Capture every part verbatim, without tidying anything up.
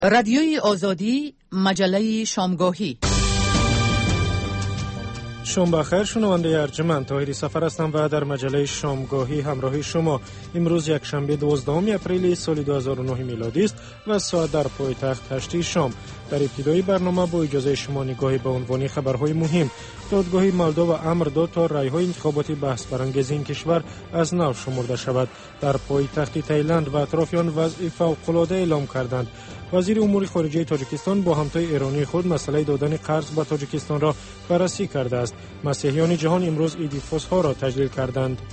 رادیوی آزادی، مجله شامگاهی. شام بخیر شنونده ارجمند، طاهری سفر هستم و در مجله شامگاهی همراهی شما. امروز یک شنبه دوازدهم اپریل سال دو هزار و نه میلادی است و ساعت در پایتخت هشت شام. در ابتدای برنامه با اجازه شما نگاهی به عنوان خبرهای مهم. دادگاه مالدو امر داد تا رای‌های انتخاباتی بحث برانگیز این کشور از نو شمرده شود. در پایتخت تایلند و اطرافیان وضع فوق‌العاده اعلام کردند. وزیر امور خارجه تاجیکستان با همتای ایرانی خود مسئله دادن قرض به تاجیکستان را بررسی کرده است. مسیحیان جهان امروز عید فسح را تجلیل کردند.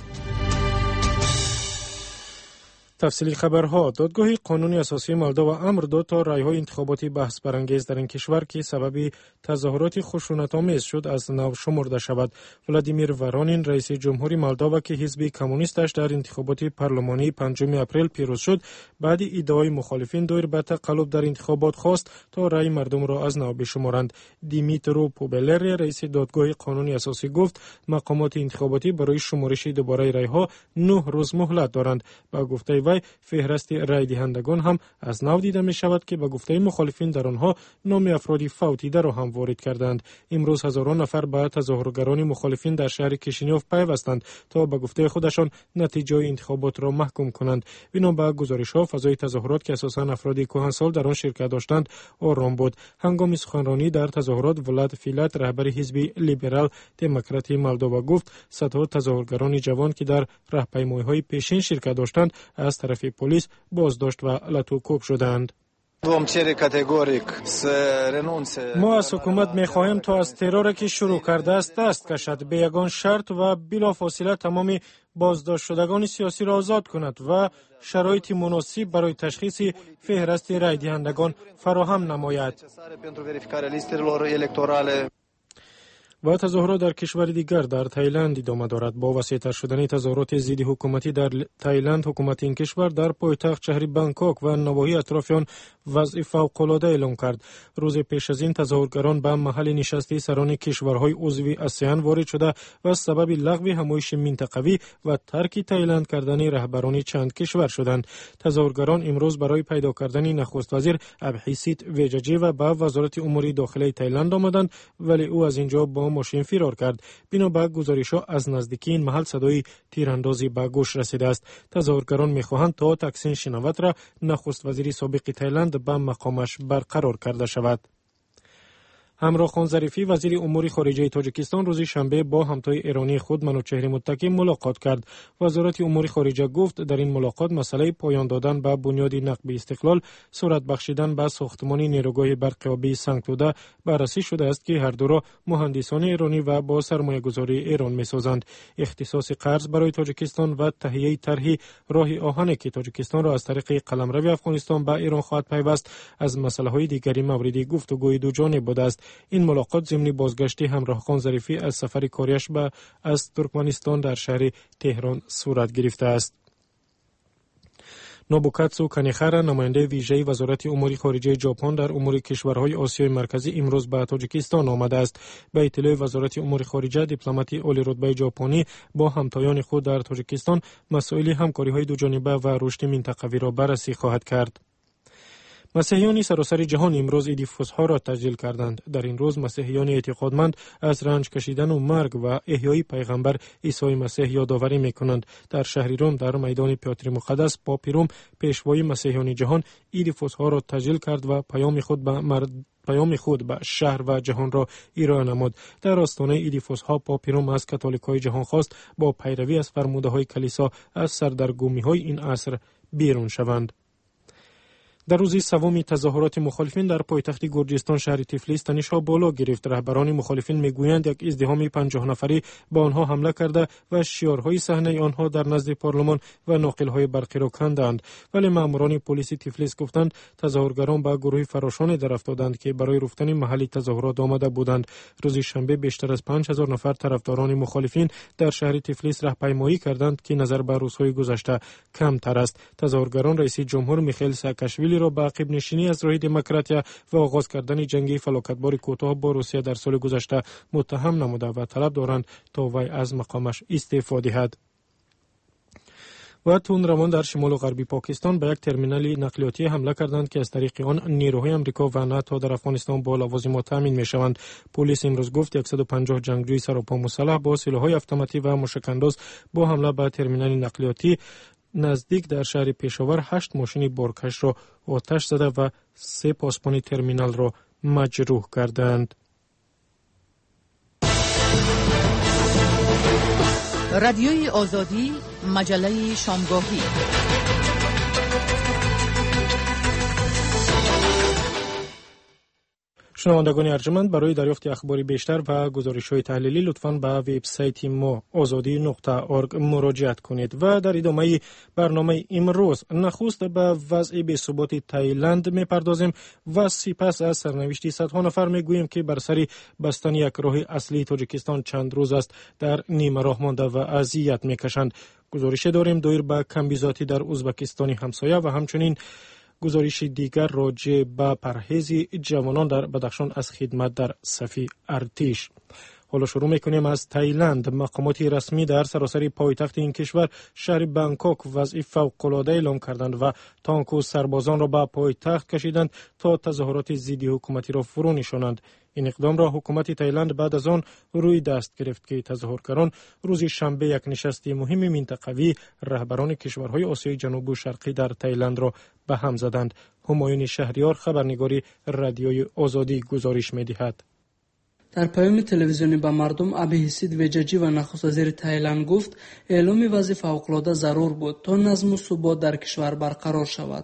تفصیلی خبرها. دادگاه قانونی اساسی مالدو امر داد تا رای‌های انتخاباتی بحث برانگیز در این کشور که سبب تظاهرات خشونت‌آمیز شد از نو شمرده شود. ولادیمیر ورانین رئیس جمهوری مالدو که حزب کمونیستش در انتخابات پارلمانی پنجم اپریل پیروز شد، بعد ادعای مخالفین دایر به تقلب در انتخابات خواست تا رای مردم را از نو بشمارند. دیمیترو پوبلر رئیس دادگاه قانونی اساسی گفت مقامات انتخاباتی برای شمارش دوباره رای‌ها نه روز مهلت دارند. با گفته وی فهرست رای دهندگان هم از نو دیده می شود که به گفته مخالفین در آنها نام افرادی فوتیده را هم وارد کردند. امروز هزاران نفر به تظاهرگران مخالفین در شهر کشینیوف پیوستند تا به گفته خودشان نتیجه انتخابات را محکوم کنند. بنا به گزارش‌ها فضای تظاهرات که اساساً افراد کهنسال در آن شرکت داشتند آرام بود. هنگام سخنرانی در تظاهرات ولاد فیلات رهبر حزب لیبرال دموکراتی مالدو گفت صدها تظاهرگران جوان که در راهپیمایی‌های پیشین شرکت داشتند از طرف پلیس بازداشت و لطوکوب شدند. ما از حکومت می خواهیم تا از ترور که شروع کرده است دست کشد، به یگان شرط و بلافاصله تمام بازداشت شدگان سیاسی را آزاد کند و شرایط مناسب برای تشخیص فهرست رای دهندگان فراهم نماید. و تظاهرات در کشور دیگر در تایلند ادامه دارد. با وسیع‌تر شدن تظاهرات ضد حکومتی در تایلند، حکومت این کشور در پایتخت شهر بانکوک و نواحی اطراف آن وضع فوق‌العاده اعلام کرد. روز پیش از این تظاهرگران به محل نشست سران کشورهای عضو آسیان وارد شده و سبب لغو همایش منطقوی و ترک تایلند کردن رهبران چند کشور شدند. تظاهرگران امروز برای پیدا کردن نخست وزیر ابهیسیت ویجاجی و به وزارت امور داخلی تایلند آمدند، ولی او از اینجا با ماشین فرار کرد. بنا به گزارش‌ها از نزدیکی این محل صدای تیراندازی به گوش رسیده است. تظاهرگران می‌خواهند تا تکسین شنوات را نخست وزیر سابق تایلند به مقامش برقرار کرده شود. همراه خان ظریفی وزیر امور خارجه تاجیکستان روز شنبه با همتای ایرانی خود منوچهر متکی ملاقات کرد. وزارت امور خارجه گفت در این ملاقات مسئله پایان دادن به بنیاد نقب استقلال، صورت بخشیدن به ساختمان نیروگاه برق آبی سنگتوده بررسی شده است که هر دو را مهندسان ایرانی و با سرمایه‌گذاری ایران می‌سازند. اختصاص قرض برای تاجیکستان و تهیه طرح راه آهن که تاجیکستان را از طریق قلمرو افغانستان به ایران خواهد پیوست از مسائل دیگری مورد گفتگوی دو جانبه بوده است. این ملاقات ضمن بازگشت همراه خان ظریفی از سفر کاریش به از ترکمنستان در شهر تهران صورت گرفته است. نوبوکاتسو کانیخارا نماینده ویژه وزارت امور خارجه ژاپن در امور کشورهای آسیای مرکزی امروز به تاجیکستان آمده است. به اطلاع وزارت امور خارجه، دیپلمات عالی رتبه ژاپنی با همتایان خود در تاجیکستان مسائل همکاری‌های دوجانبه و رشد منطقوی را بررسی خواهد کرد. مسیحیان سراسر جهان امروز عید فسح را تجلیل کردند. در این روز مسیحیان اعتقادمند از رنج کشیدن و مرگ و احیای پیغمبر عیسی مسیح یادآوری می‌کنند. در شهر روم در میدان پیاتر مقدس پاپ روم پیشوای مسیحیان جهان عید فسح را تجلیل کرد و پیام خود به مرد پیام خود به شهر و جهان را ارائه نمود. در آستانه عید فسح پاپ روم از کاتولیکای جهان خواست با پیروی از فرموده‌های کلیسا از سردرگمی‌های این عصر بیرون شوند. در روز سوم تظاهرات مخالفین در پایتخت گرجستان شهر تیفلیس تنش‌ها بالا گرفت. رهبران مخالفین میگویند یک ازدحام پنجاه نفری به آنها حمله کرده و شعارهای صحنه آنها در نزد پارلمان و ناقل‌های برقی را کندند. ولی ماموران پلیس تیفلیس گفتند تظاهرگران به گروه فراشان در افتادند که برای رفتن محل تظاهرات آمده بودند. روز شنبه بیشتر از پنج هزار نفر طرفداران مخالفین در شهر تیفلیس راهپیمایی کردند که نظر به روزهای گذشته کمتر است. تظاهرگران رئیس جمهور میخائیل ساکاشویلی را به عقب نشینی از راه دموکراتیا و آغاز کردن جنگ فلاکتبار کوتاه با روسیه در سال گذشته متهم نموده و طلب دارند تا وی از مقامش استعفا دهد. و تندروان در شمال و غربی پاکستان به یک ترمینال نقلیاتی حمله کردند که از طریق آن نیروهای آمریکا و ناتو در افغانستان با لوازم تامین میشوند. پلیس امروز گفت صد و پنجاه جنگجوی سراپا مسلح با سلاح‌های اتوماتیک و مشک‌انداز با حمله به ترمینال نقلیاتی نزدیک در شهر پشاور هشت ماشین بارکش را آتش زده و سه پاسبان ترمینال را مجروح کردند. رادیوی آزادی، مجله شامگاهی. شنوندگان ارجمند، برای دریافت اخباری بیشتر و گزارش‌های تحلیلی لطفاً به وبسایت ما آزادی نقطه اورگ مراجعه کنید. و در ادامه برنامه امروز نخست به وضع بی‌ثبات تایلند می‌پردازیم و سپس از سرنوشت صدها نفر می‌گوییم که بر سر بستن یک راه اصلی تاجیکستان چند روز است در نیمه راه مانده و اذیت می‌کشند. گزارش داریم دایر به کمبیزاتی در ازبکستان همسایه و همچنین گزارش دیگر راجع به پرهیز جوانان در بدخشان از خدمت در صف ارتش. حالا شروع میکنیم از تایلند. مقامات رسمی در سراسر پایتخت این کشور شهر بانکوک وضع فوق‌العاده اعلام کردند و تانک و سربازان را به پایتخت کشیدند تا تظاهرات ضد حکومتی را فرو نشانند. این اقدام را حکومت تایلند بعد از آن روی دست گرفت که تظاهرگران روز شنبه یک نشست مهم منطقوی رهبران کشورهای آسیای جنوب و شرقی در تایلند را به هم زدند. همایون شهریار، خبرنگاری رادیوی آزادی، گزارش می‌دهد. در پیام تلویزیونی به مردم، ابیحسید وججی و نخست وزیر تایلند گفت اعلام وضع فوق‌العاده ضرور بود تا نظم و ثبات در کشور برقرار شود.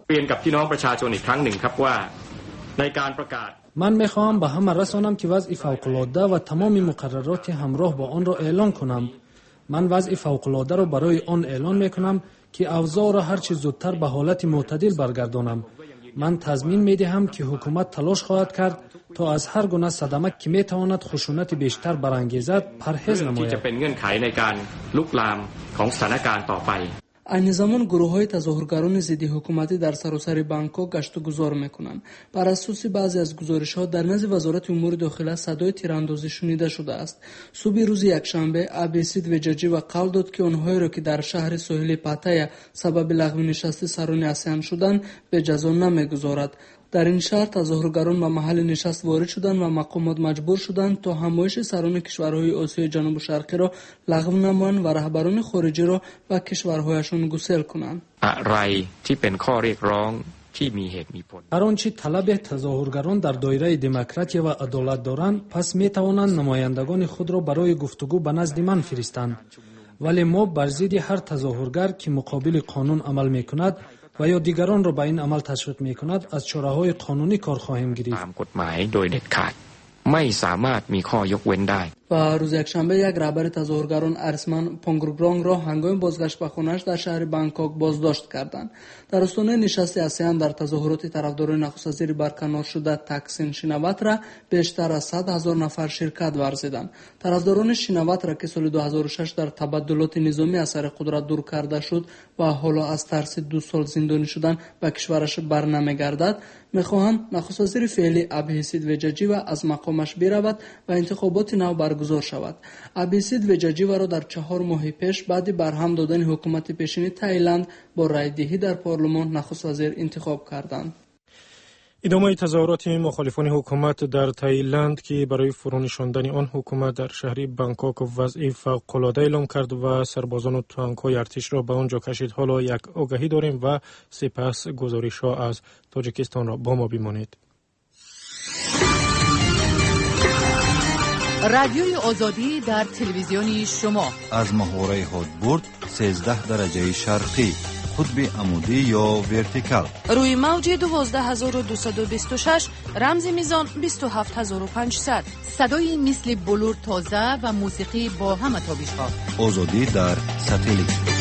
من میخواهم به همه رسانم که وضع فوق‌العاده و تمام مقررات همراه با آن را اعلان کنم. من وضع فوق‌العاده را برای آن اعلان میکنم که اوضاع را هرچه زودتر به حالت معتدل برگردانم. من تضمین میدهم که حکومت تلاش خواهد کرد تا از هر گونه صدمه که میتواند خشونت بیشتر برانگیزد پرهیز نماید. این زمان گروه های تظاهرگران ضد حکومتی در سراسر بانکوک گشت و گذار میکنند. بر اساس بعضی از گزارش ها در نزد وزارت امور داخله صدای تیراندازی شنیده شده است. صبح روز یکشنبه ابیحسید وججی و قول داد که آنهایی را که در شهر ساحلی پاتایا سبب لغو نشست سران آسیان شدند به جزا نمیگذارد. در این شهر تظاهرگران به محل نشست وارد شدند و مقامات مجبور شدند تا همایش سران کشورهای آسیای جنوب شرقی را لغو نمایند و رهبران خارجی را به کشورهایشان گسیل کنند. هر آنچه طلب تظاهرگران در دایره دموکراسی و عدالت دارند، پس می توانند نمایندگان خود را برای گفتگو به نزد من فرستند. ولی ما بر ضد هر تظاهرگر که مقابل قانون عمل می کند و یا دیگران را به این عمل تشویق می کند از چاره‌های قانونی کار خواهیم گرفت. و روز یکشنبه یک رهبر تظاهرگران ارسمن پونگروگرانگ را هنگام بازگشت به خانه‌اش در شهر بانکوک بازداشت کردند. در آستانه نشست آسیان در تظاهرات طرفداران نخست وزیر برکنار شده تاکسین شیناواترا بیشتر از صد هزار نفر شرکت ورزیدند. طرفداران شیناواترا که سال دو هزار و شش در تبدلات نظامی از سر قدرت دور کرده شد و حالا از ترس دو سال زندانی شدن به کشورش برنمیگردد، میخواهند نخست وزیر فعلی ابیحسید وججی و از مقامش برود و انتخابات نو برگزار شود. ابیحسید وججی و را در چهار ماه پیش بعد برهم دادن حکومت پیشین تایلند با رای دهی در پارلمان نخست وزیر انتخاب کردند. ادامه تظاهرات مخالفان حکومت در تایلند که برای فرونشاندن آن حکومت در شهر بانکوک وضع فوق‌العاده اعلام کرد و سربازان و تانک‌های ارتش را به آنجا کشید. حالا یک آگهی داریم و سپس گزارش‌ها از تاجیکستان را با ما بمانید. رادیوی آزادی در تلویزیونی شما از محوره هادبورد سیزده درجه شرقی، قطب عمودی یا ورتیکال، روی موج دوازده هزار و دویست و بیست و شش، رمز میزان بیست و هفت هزار و پانصد، صدای مثل بلور تازه و موسیقی با همه تابش‌ها. آزادی در ساتلیت.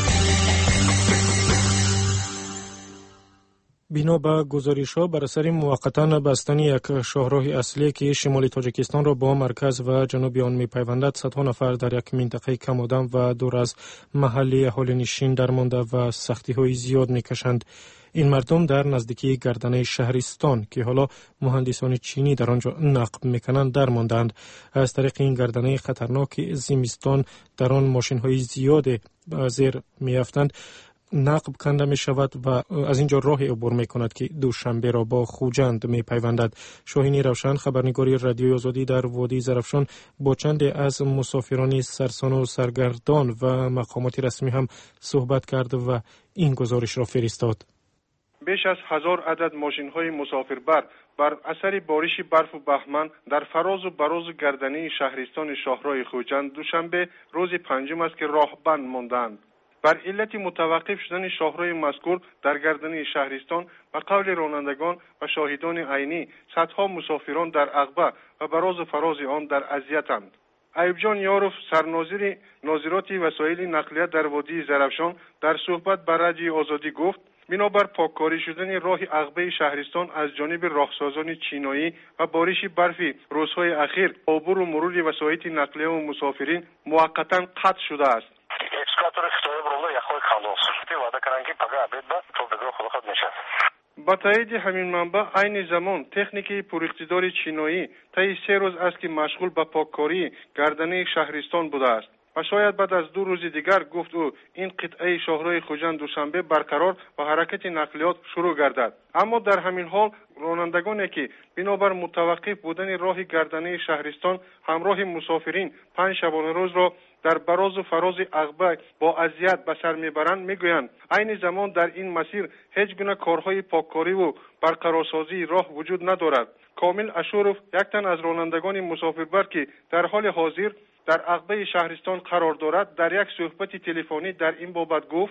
بنا به گزارش‌ها بر اثر موقتا بستن یک شاهراه اصلی که شمال تاجیکستان را با مرکز و جنوب آن می‌پیوندد، صدها نفر در یک منطقه کم آدم و دور از محل اهالی نشین درمانده و سختی‌های زیاد می‌کشند. این مردم در نزدیکی گردنه شهرستان که حالا مهندسان چینی در آنجا نقب می‌کنند درماندند. از طریق این گردنه خطرناک زمستان در آن ماشین‌های زیاد زیر می‌افتند. نقب کنده می شود و از اینجا راه عبور می کند که دوشنبه را با خوجند می پیوندد. شاهین روشن خبرنگاری رادیوی آزادی در وادی زرافشان با چند از مسافران سرسان و سرگردان و مقامات رسمی هم صحبت کرد و این گزارش را فرستاد. بیش از هزار عدد ماشین‌های مسافربر بر اثر بارش برف و بهمن در فراز و براز گردنی شهرستان شاهراه خوجند دوشنبه روز پنجم است که راهبند ماندند. بر علت متوقف شدن شاهراه مذکور در گردنی شهرستان و قول رانندگان و شاهدان عینی صدها مسافران در عقبه و براز و فراز آن در اذیتند. ایوب جان یاروف سرناظر ناظرات وسایل نقلیه در وادی زرافشان در صحبت با رادیوی آزادی گفت بنابر پاککاری شدن راه عقبه شهرستان از جانب راهسازان چینایی و بارش برفی روزهای اخیر عبور و مرور وسایل نقلیه و مسافرین موقتا قطع شده است. با تایید همین منبع عین زمان تکنیکی پراقتدار چینایی طی سه روز است که مشغول به پاککاری گردنه شهرستان بوده است و شاید بعد از دو روز دیگر گفت او این قطعه شاهراه خوجند دوشنبه برقرار و حرکت نقلیات شروع گردد. اما در همین حال رانندگانی که بنابر متوقف بودن راه گردنه شهرستان همراه مسافرین پنج شبانه روز را در براز و فراز عقبه با اذیت به سر میبرند میگویند عین زمان در این مسیر هیچ گونه کارهای پاککاری و برقرارسازی راه وجود ندارد. کامل اشورف یک تن از رانندگان مسافربر که در حال حاضر در عقبه شهرستان قرار دارد در یک صحبت تلفنی در این بابت گفت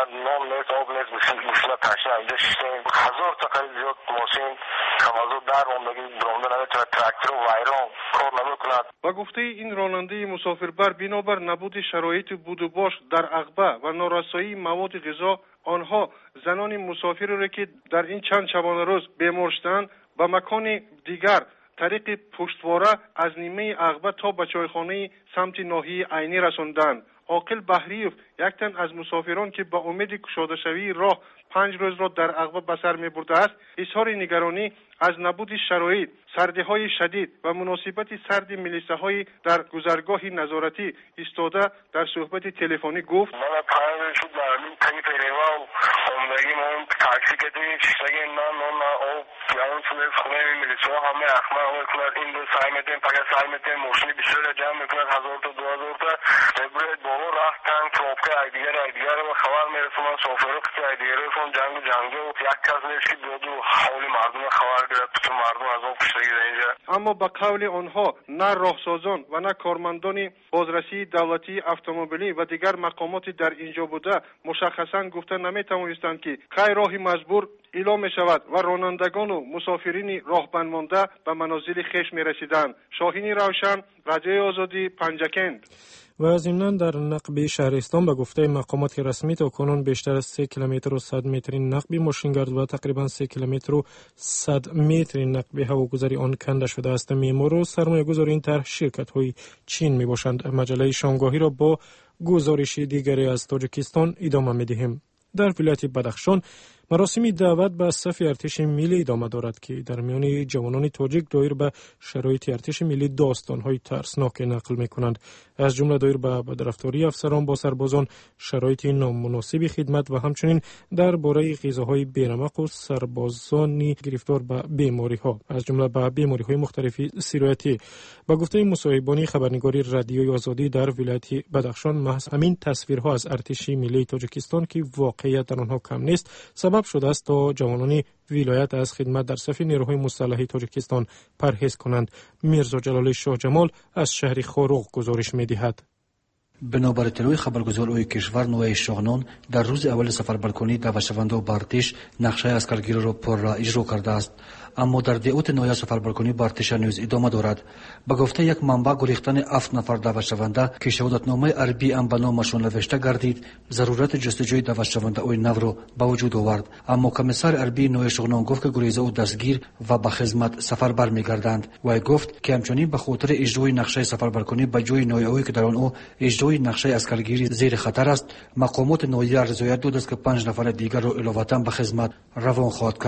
هزار تا قریب زیاد ماشین کمازو در رانندگی برانده نمیتونه تراکتور و ویران کار نمیکند. و گفته این راننده مسافربر بنابر نبود شرایط بود و باش در عقبه و نارسایی مواد غذا آنها زنان مسافر را که در این چند شبانه روز بیمار شدند به مکان دیگر طریق پشتواره از نیمه عقبه تا به چایخانه سمت ناحیه عینی رساندند. عاقل بهریوف یک تن از مسافران که با امید کشاده شوی راه پنج روز را در عقبه به سر می برده است اظهار نگرانی از نبود شرایط، سردی‌های شدید و مناسبت سرد ملیسه های در گذرگاه نظارتی ایستاده در صحبت تلفنی گفت من پنج روز شد در این تنی پیروا عمرگی من تاکسی کردیم چیزایی من من او پیام شده خونه ملیسه ها همه اخمه همه کنند این دو سعی می‌کنیم فقط سعی می‌کنیم ماشینی بسیار جمع می‌کنند هزار تا دو هزار تا برای بالا رفتن پروپکه ایدیگر ایدیگر و خبر می‌رسونن شوفر که ایدیگر فون جنگ جنگی و یک کس نیست که دو دو حول مردم خبر گرفت تو مردم از اون پشتگی اینجا. اما به قول آنها نه راهسازان و نه کارمندان بازرسی دولتی اتومبیلی و دیگر مقامات در اینجا بوده مشخصا گفته نمیتوانستند که کی راه مجبور اعلام می شود و رانندگان و مسافرین راهبند مانده به منازل خویش می رسیدند. شاهین روشن، رادیوی آزادی، پنجکند. و ضمناً در نقب شهرستان به گفته مقامات رسمی تاکنون بیشتر از سه کیلومتر و صد متر نقب ماشینگرد و تقریبا سه کیلومتر و صد متر نقب هواگذاری آن کنده شده است. معمار و سرمایه‌گذار این طرح شرکت‌های چین میباشند. مجله شامگاهی را با گزارش دیگری از تاجیکستان ادامه می‌دهیم. در ولایت بدخشان مراسم دعوت به صف ارتش ملی ادامه دارد که در میان جوانان تاجیک دایر به شرایط ارتش ملی داستان‌های ترسناک نقل می‌کنند. از جمله دایر به بدرفتاری افسران با سربازان، شرایط نامناسب خدمت و همچنین درباره غذاهای بی‌نمک و سربازانی گرفتار به بیماری‌ها از جمله به بیماری‌های مختلف سیرایتی. با گفته مصاحبانی خبرنگاری رادیوی آزادی در ولایت بدخشان محض همین تصویرها از ارتش ملی تاجیکستان که واقعیت در آنها کم نیست سبب شده است تا جوانان ولایت از خدمت در صف نیروهای مسلح تاجیکستان پرهیز کنند. میرزا جلال شاه جمال از شهر خاروق گزارش می‌دهد. بنابر اطلاع خبرگزاری کشور نوای شاهنان در روز اول سفربرکنی دعوتشونده و بارتش نقشه اسکرگیری را پر اجرا کرده است، اما در دیوت نوای سفربرکنی بارتش نیز ادامه دارد. به گفته یک منبع گریختن هفت نفر دعوتشونده که شهادتنامه عربی هم به نامشان نوشته گردید ضرورت جستجوی دعوتشونده اوی نو را به وجود آورد، اما کمیسر عربی نوای شاهنان گفت که گریزه و دستگیر و به خدمت سفربر می‌گردند. وی گفت که همچنین به خاطر اجرای نقشه سفربرکنی به جای نوعی که در آن او اجرای نقشه اسکرگیری زیر خطر است، مقامات نوایی رضایت داد است که پنج نفر دیگر را علاوه به خدمت روان خواهد کرد.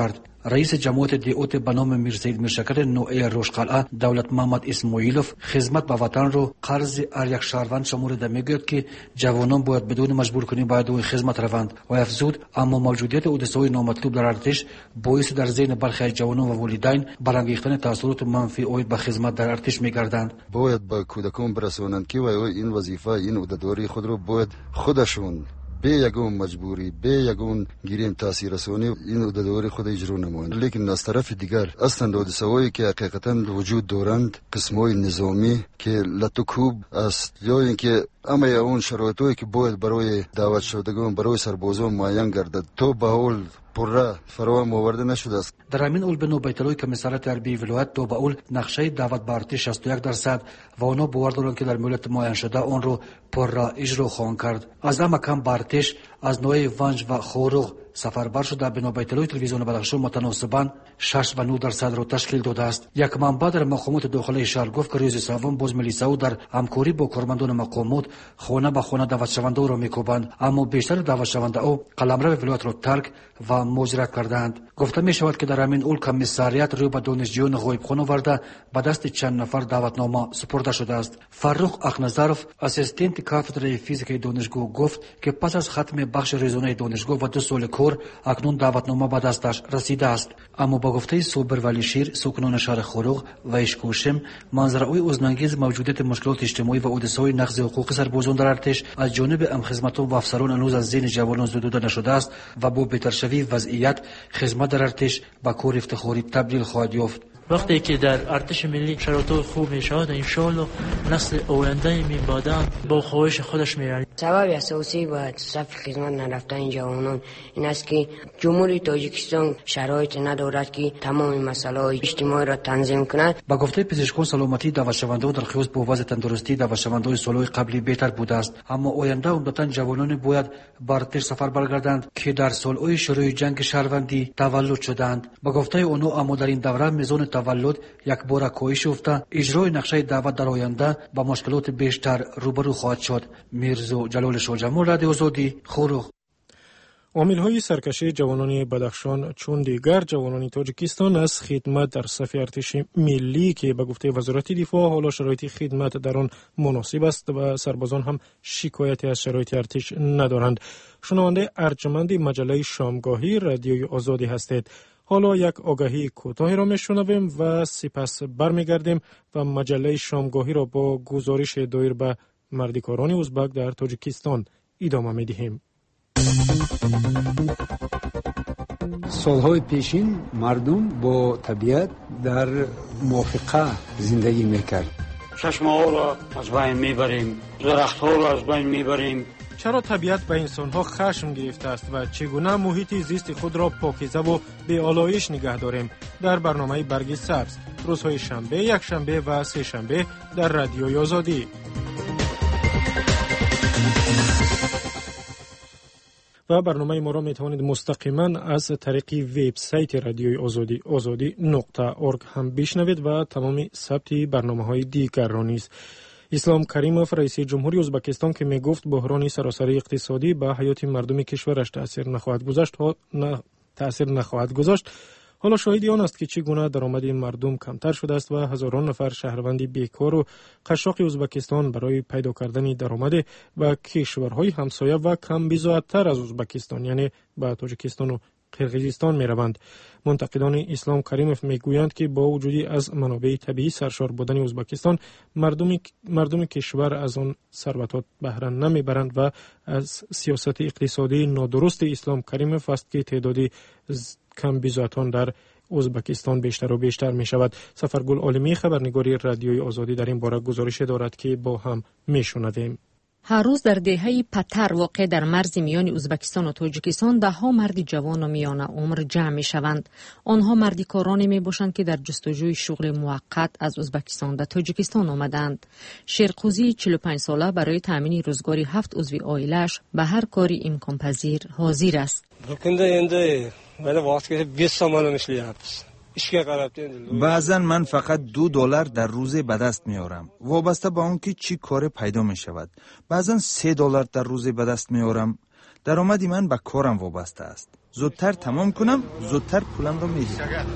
رئیس جمعیت دیوت به نام میر سید میرشکر نوعی روشقلعه دولت محمد اسماعیلوف خدمت به وطن رو قرض هر یک شهروند شمرده. میگوید که جوانان باید بدون مجبور کنی باید او خدمت روند و افزود اما موجودیت حادثه‌های نامطلوب در ارتش باعث در ذهن برخی از جوانان و والدین برانگیختن تاثیرات منفی عاید به خدمت در ارتش میگردند. باید با کودکان برسانند که این وظیفه این عهدهداری خود رو باید خودشون به یگون مجبوری به یگون گیریم تاثیر رسانی این عهدهداری خود اجرا نمایند. لیکن از طرف دیگر اصلا حادثه‌هایی که حقیقتا وجود دارند قسم‌های نظامی که لطکوب است یا اینکه اما اون شرایطی که باید برای دعوت شدگان برای سربازان معین گردد تو به حال پره فراهم آورده نشده است. در همین اول به نوبت الوی کمیساریات حربی ولایت دو به اول نقشه دعوت به ارتش شصت و یک درصد و آنها باور دارند که در مهلت معین شده آن را پره اجرا خواهند کرد. از همه کم به ارتش از نوع ونج و خوروغ سفربر شده به نوبت الوی تلویزیون بدخشان متناسباً شش و نه درصد را تشکیل داده است. یک منبع در مقامات داخلی شهر گفت که روز سوم باز ملیسا در همکاری با کارمندان مقامات خانه به خانه دعوت شونده را میکوبند، اما بیشتر دعوت شونده او قلمرو ولایت را ترک و مهاجرت کردند. گفته می شود که در همین اول کمیساریات روی به دانشجویان غایبخانه آورده به دست چند نفر دعوتنامه سپرده شده است. فرخ اخنظرف اسیستنت کاتدرای فیزیک دانشگاه گفت که پس از ختم بخش رزونه دانشگاه و دو سال کار اکنون دعوتنامه به دستش رسیده است. اما با گفته صبر ولی شیر سکنان شهر خوروغ و اشکوشم منظره‌های حزن‌انگیز موجودیت مشکلات اجتماعی و حادثه‌های نقض حقوق سربازان در ارتش از جانب همخدمتان و افسران هنوز از ذهن جوانان زدوده نشده است و با بهترشوی وضعیت خدمت در ارتش به کار افتخاری تبدیل خواهد یافت. وقتی که در ارتش ملی شرایط خوب میشه ان شاءالله نسل آینده میبادن با خواهش خودش میرن. سبب اساسی باید صف خدمت نرفتن این جوانان این است که جمهوری تاجیکستان شرایط ندارد که تمام مسائل اجتماعی را تنظیم کند. با گفته پزشکان سلامتی دعوت شونده در خصوص با وضع تندرستی دعوت شونده سالهای قبلی بهتر بوده است، اما آینده عمدتا جوانان باید به ارتش سفر برگردند که در سالهای شروع جنگ شهروندی تولد شدند. با گفته آنها اما در این دوره میزان تولد یک بار کاهش یافته، اجرای نقشه دعوت در آینده با مشکلات بیشتر روبرو خواهد شد. میرزا جلال شاهجمال، رادیو آزادی، خوروغ. عامل‌های سرکشی جوانان بدخشان چون دیگر جوانان تاجیکستان از خدمت در صف ارتش ملی که به گفته وزارت دفاع حالا شرایط خدمت در آن مناسب است و سربازان هم شکایتی از شرایط ارتش ندارند. شنونده ارجمند مجله شامگاهی رادیوی آزادی هستید. حالا یک آگاهی کوتاهی را میشنویم و سپس برمیگردیم و مجله شامگاهی را با گزارش دایر به مردکاران ازبک در تاجیکستان ادامه میدهیم. سالهای پیشین مردم با طبیعت در موافقه زندگی میکرد. چشمه را از بین میبریم، درخت ها را از بین میبریم. چرا طبیعت به انسانها خشم گرفته است و چگونه محیط زیست خود را پاکیزه و به آلایش نگه داریم؟ در برنامه برگ سبز روزهای شنبه، یک شنبه و سه شنبه در رادیوی آزادی. و برنامه ما را می توانید مستقیما از طریق وبسایت رادیوی آزادی آزادی نقطه اورگ هم بشنوید و تمام ثبت برنامه های دیگر را نیز. اسلام کریموف رئیس جمهوری ازبکستان که می گفت بحران سراسری اقتصادی به حیات مردم کشورش تاثیر نخواهد گذاشت نه تاثیر نخواهد گذاشت حالا شاهدی آن است که چگونه درآمد مردم کمتر شده است و هزاران نفر شهروند بیکار و قشاق ازبکستان برای پیدا کردن درآمد و کشورهای همسایه و کم بضاعت‌تر از ازبکستان یعنی به تاجیکستان و قرقیزستان می روند. منتقدان اسلام کریموف می گویند که با وجودی از منابع طبیعی سرشار بودن ازبکستان مردم مردم کشور از آن ثروتات بهره نمی برند و از سیاست اقتصادی نادرست اسلام کریموف است که تعدادی کم بضاعتان در ازبکستان بیشتر و بیشتر می شود. سفرگل عالمی خبرنگاری رادیوی آزادی در این باره گزارش دارد که با هم می شنویم. هر روز در دهه پتر واقع در مرز میان ازبکستان و تاجیکستان ده ها مرد جوان و میان عمر جمع می شوند. آنها مردی کارانی می باشند که در جستجوی شغل موقت از ازبکستان به تاجیکستان آمدند. شیرقوزی چهل و پنج ساله برای تامین روزگاری هفت عضو عائله‌اش به هر کاری امکان پذیر حاضر است. بعضا من فقط دو دلار در روز به دست میارم وابسته به آن که چی کار پیدا می شود. بعضا سه دلار در روز به دست میارم. درآمد من به کارم وابسته است. زودتر تمام کنم، زودتر پولم رو میگیرم.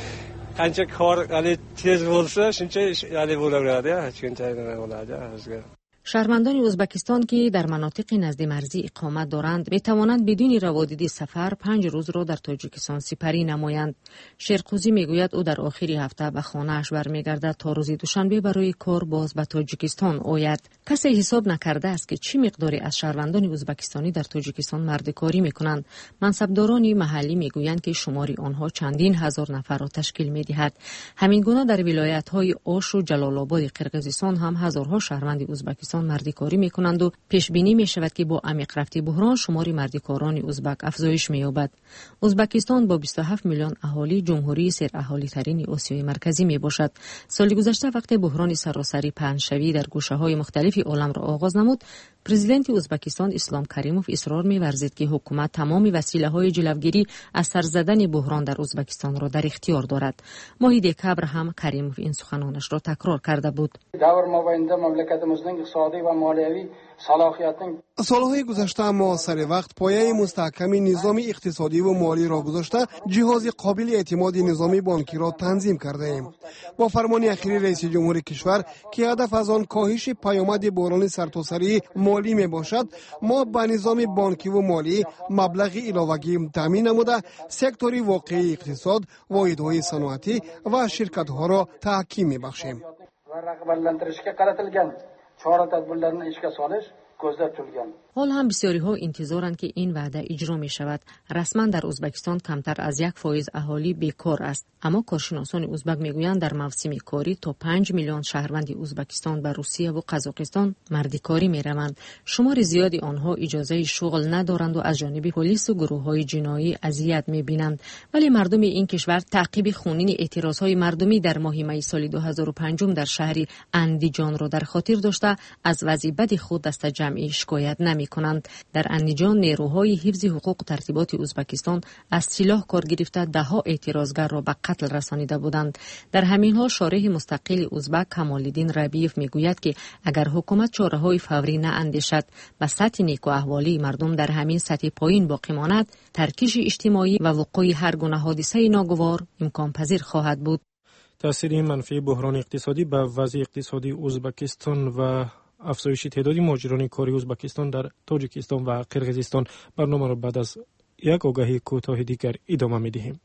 qancha kor ali tez bo'lsa shuncha ali bo'laveradi hech qancha bo'ladi. شهروندان ازبکستان که در مناطق نزد مرزی اقامت دارند می توانند بدون روادید سفر پنج روز را در تاجیکستان سپری نمایند. شیرقوزی می گوید او در آخر هفته به خانه اش برمیگردد تا روز دوشنبه برای کار باز به تاجیکستان آید. کسی حساب نکرده است که چه مقداری از شهروندان ازبکستانی در تاجیکستان مردکاری می کنند. منصبداران محلی می گویند که شماری آنها چندین هزار نفر را تشکیل می دهد. همین گونه در ولایت های آش و جلال آباد قرقیزستان هم هزارها شهروند ازبکستان مردکاری می کنند و پیش بینی می شود که با عمیق رفتی بحران شماری مردکاران ازبک افزایش می یابد. ازبکستان با بیست و هفت میلیون اهالی جمهوری سر اهالی ترین آسیای مرکزی می باشد. سال گذشته وقتی بحران سراسری پهنشوی در گوشه های مختلف عالم را آغاز نمود، پرزیدنت ازبکستان اسلام کریموف اصرار می ورزید که حکومت تمام وسیله های جلوگیری از سر زدن بحران در ازبکستان را در اختیار دارد. ماه دکبر هم کریموف این سخنانش را تکرار کرده بود. دور مابینده مملکتمizning اقتصادی و مالیوی صلاحیتning سالهای گذشته ما سر وقت پایه مستحکم نظام اقتصادی و مالی را گذاشته جهاز قابل اعتماد نظام بانکی را تنظیم کرده ایم. با فرمان اخیری رئیس جمهور کشور که هدف از آن کاهش پیامد بحران سرتاسری مالی می باشد، ما به نظام بانکی و مالی مبلغ علاوه‌ای تامین نموده سکتور واقعی اقتصاد، واحدهای صنعتی و شرکت‌ها را تحکیم می‌بخشیم. و rag'batlantirishga qaratilgan chora-tadbirlarni ishga solish ko'zda tutilgan. حال هم بسیاری ها انتظارند که این وعده اجرا می شود. رسما در ازبکستان کمتر از یک فایز اهالی بیکار است، اما کارشناسان ازبک می گویند در موسم کاری تا پنج میلیون شهروند ازبکستان به روسیه و قزاقستان مردکاری می روند. شمار زیادی آنها اجازه شغل ندارند و از جانب پلیس و گروه های جنایی اذیت می بینند. ولی مردم این کشور تعقیب خونین اعتراض های مردمی در ماه می سال دو هزار و پنج در شهر اندیجان را در خاطر داشته از وضع بد خود دست جمعی شکایت نمی کنند. در اندیجان نیروهای حفظ حقوق و ترتیبات ازبکستان از سلاح کار گرفته ده ها اعتراضگر را به قتل رسانیده بودند. در همین حال شارح مستقل ازبک کمال‌الدین ربیف میگوید که اگر حکومت چاره‌های فوری ناندیشد به سطح نیک و احوالی مردم در همین سطح پایین باقی ماند، ترکیش اجتماعی و وقوع هر گونه حادثه ناگوار امکان پذیر خواهد بود. تأثیر منفی بحران اقتصادی به وضع اقتصادی ازبکستان و افزایش تعداد مهاجران کاری ازبکستان در تاجیکستان و قرقیزستان. برنامه را بعد از یک آگهی کوتاه دیگر ادامه می‌دهیم.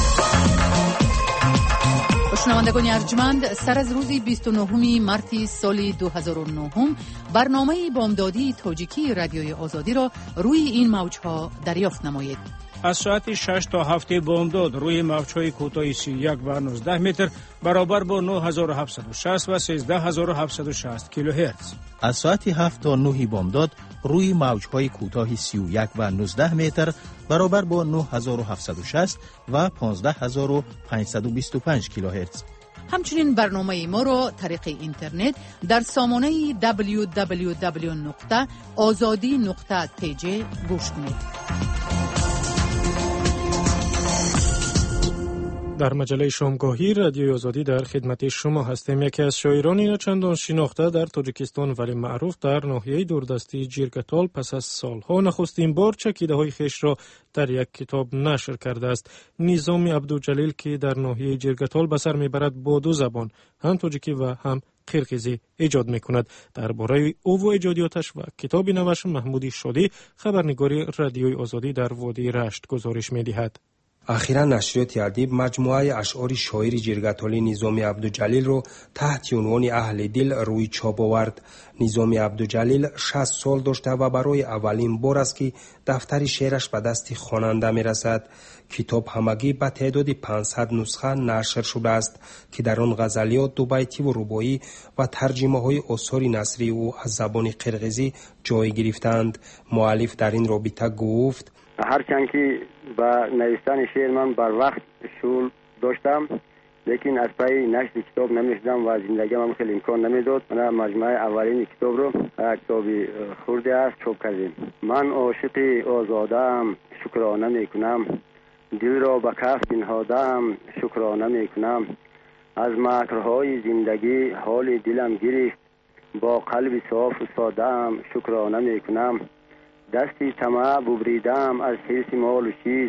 شنوندگان ارجمند، سر از روز بیست و نهم مارس سال دو هزار و نه برنامه بامدادی تاجیکی رادیوی آزادی را روی این موج‌ها دریافت نمایید. از ساعت شش تا هفت بامداد روی موج‌های کوتاه سی و یک و نوزده متر برابر با نه هزار و هفتصد و شصت و سیزده هزار و هفتصد و شصت کیلوهرتز. از ساعت هفت تا نه بامداد روی موج‌های کوتاه سی و یک و نوزده متر برابر با نه هزار و هفتصد و شصت و پانزده هزار و پانصد و بیست و پنج کیلوهرتز. همچنین برنامه ما را طریق اینترنت در سامانه دبلیو دبلیو دبلیو نقطه آزادی نقطه تی جی گوش کنید. در مجله شامگاهی رادیوی آزادی در خدمت شما هستیم. یکی از شاعران نچندان شناخته در تاجیکستان ولی معروف در ناحیه دوردستی جیرگتال پس از سالها نخستین بار چکیده های خیش را در یک کتاب نشر کرده است. نظامی عبدالجلیل که در ناحیه جیرگتال به سر میبرد با دو زبان، هم تاجیکی و هم قرقیزی ایجاد میکند. درباره او و ایجادیاتش و کتاب نوش محمودی شادی خبرنگاری رادیوی آزادی در وادی رشت گزارش میدهد. اخیراً نشریات ادیب مجموعه اشعار شاعر جیرگتالی نظامی عبدالجلیل رو تحت عنوان اهل دل روی چاپ آورد. نظامی عبدالجلیل شصت سال داشته و برای اولین بار است که دفتر شعرش به دست خواننده میرسد. کتاب همگی به تعداد پانصد نسخه نشر شده است که در آن غزلیات دو بیتی و رباعی و ترجمه های آثار نثری او از زبان قرقیزی جای گرفتند. مؤلف در این رابطه گفت: هرچند که با نوشتن شعر من بر وقت شغل داشتم، لیکن از پای نشر کتاب نمیشدم و زندگی من خیلی امکان نمیداد. من مجموعه اولین کتاب رو کتاب خورده است چاپ کردیم. من عاشق آزادم شکرانه میکنم، دل را به کف بنهادم شکرانه میکنم. از مکرهای زندگی حال دلم گرفت، با قلب صاف و ساده‌ام شکرانه میکنم. دستی طمع ببریدم از حرص مال و چیز،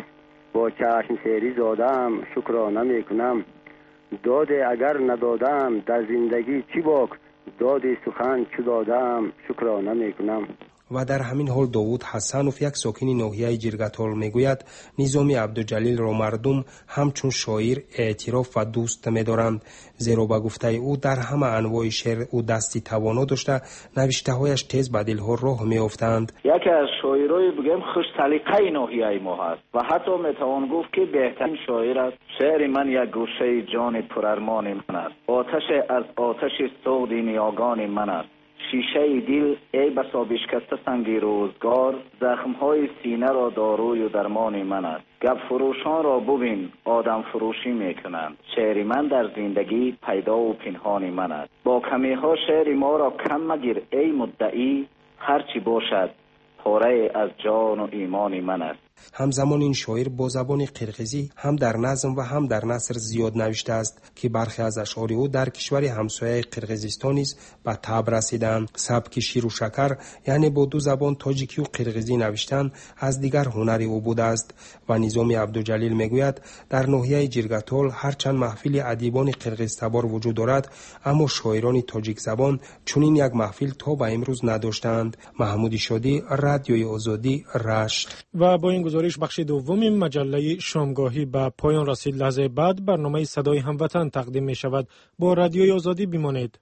با چشم سری زادم شکرانه میکنم. داد اگر ندادم در زندگی چی باک، داد سخن چو دادم شکرانه میکنم. و در همین حال داوود حسنوف یک ساکن ناحیه جرگتال میگوید نظامی عبدالجلیل را مردم همچون شاعر اعتراف و دوست می‌دارند، زیرا به گفته او در همه انواع شعر او دستی توانا داشته، نوشته‌هایش تیز به دل‌ها راه می‌افتند. یکی از شاعرای بگم خوش سلیقه ناحیه ما هست و حتی میتوان گفت که بهترین شاعر است. شعر من یک گوشه جان پرارمان من است، آتش از آتش سود نیاگان من است. شیشه دل ای بسا بشکسته سنگ روزگار، زخمهای سینه را داروی و درمان من است. گپ فروشان را ببین آدم فروشی میکنند، شعر من در زندگی پیدا و پنهان من است. با کمی ها شعر ما را کم مگیر ای مدعی، هرچی باشد پاره از جان و ایمان من است. همزمان این شاعر با زبان قرقیزی هم در نظم و هم در نثر زیاد نوشته است که برخی از اشعار او در کشور همسایه قرقیزستان نیز به طبع رسیدند. سبک شیر و شکر یعنی با دو زبان تاجیکی و قرقیزی نوشتن از دیگر هنر او بوده است. و نظامی عبدالجلیل میگوید در ناحیه جرگتال هرچند محفل ادیبان قرقیز تبار وجود دارد، اما شاعران تاجیک زبان چنین یک محفل تا به امروز نداشتند. محمود شادی، رادیوی آزادی، رشت. و با این گزارش بخش دوم مجله شامگاهی به پایان رسید. لحظه بعد برنامه صدای هموطن تقدیم می شود. با رادیوی آزادی بمانید.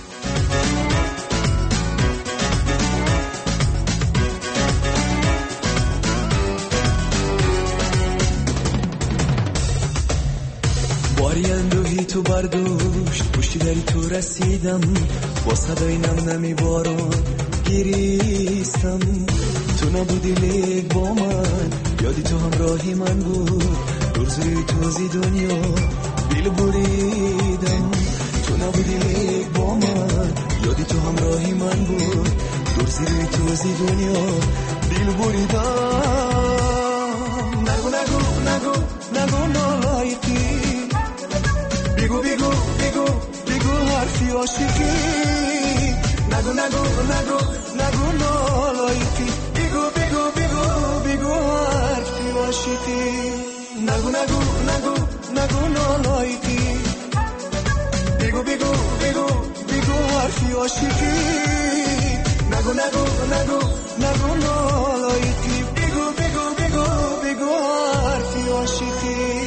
باری اندوهی تو برداشت، پشتی داری تو رسیدم، با صدای نم نمی باران گریستم. تو نبودی لیک با من، یادی تو همراهی من بود، دور زیر توزی دنیا بیل بریدم. تو نبودی لیک با من، یادی تو همراهی من بود، دور زیر توزی دنیا بیل بریدم. نگو نگو نگو نگو نالایقی، بگو بگو بگو بگو حرفی عاشقی. نگو نگو نگو نگو نالایقی، بگو بگو بگو بگو حرفی عاشقی. نگو نگو نگو نگو نالایقی، بگو بگو بگو بگو حرفی عاشقی. نگو نگو نگو نگو نالایقی، بگو بگو بگو بگو حرفی عاشقی.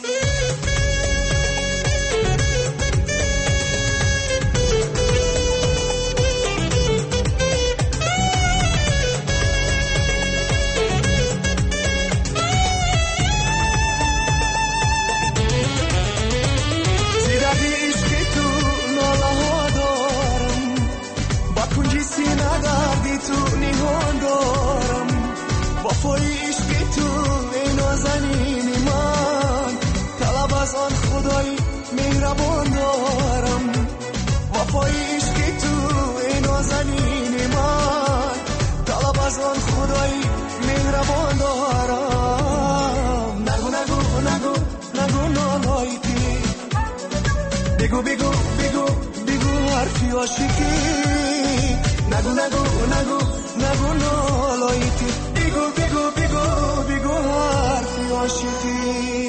تو نیهان دارم وفای عشقی تو ای نازنین من، طلب از آن خدای مهربان دارم. وفای عشقی تو ای نازنین من، طلب از آن خدای مهربان دارم. نگو نگو نگو نگو نالایقی، بگو بگو بگو بگو حرفی عاشقی. نگو نگو نگو نگو نالایقی، بگو بگو بگو بگو حرفی عاشقی.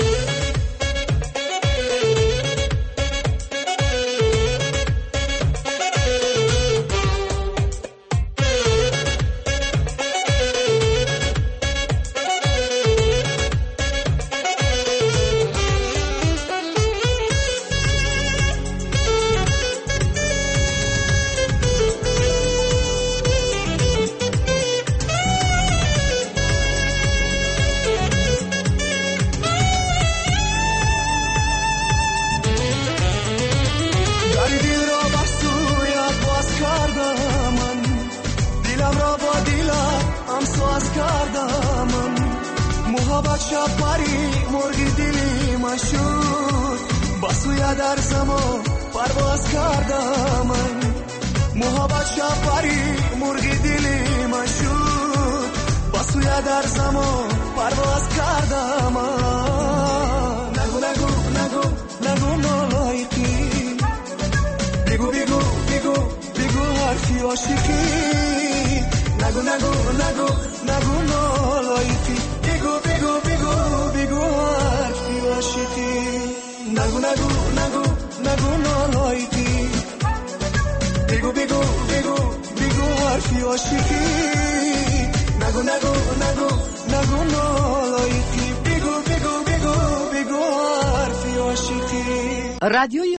شب پری مرغی دلی من شد، با سوی در زمان پرواز کردم من. محبت شب پری مرغی دلی من شد، با سوی در زمان پرواز کردم من. نگو نگو نگو نگو نالایقی، بگو بگو بگو بگو حرفی عاشقی. نگو نگو نگو نگو نالایقی، بگو بگو بگو بگو بگو حرفی عاشقی نگو نگو نگو نگو نالایتی بگو بگو بگو بگو حرفی عاشقی نگو نگو نگو نگو نالایتی بگو بگو بگو بگو حرفی عاشقی رادیوی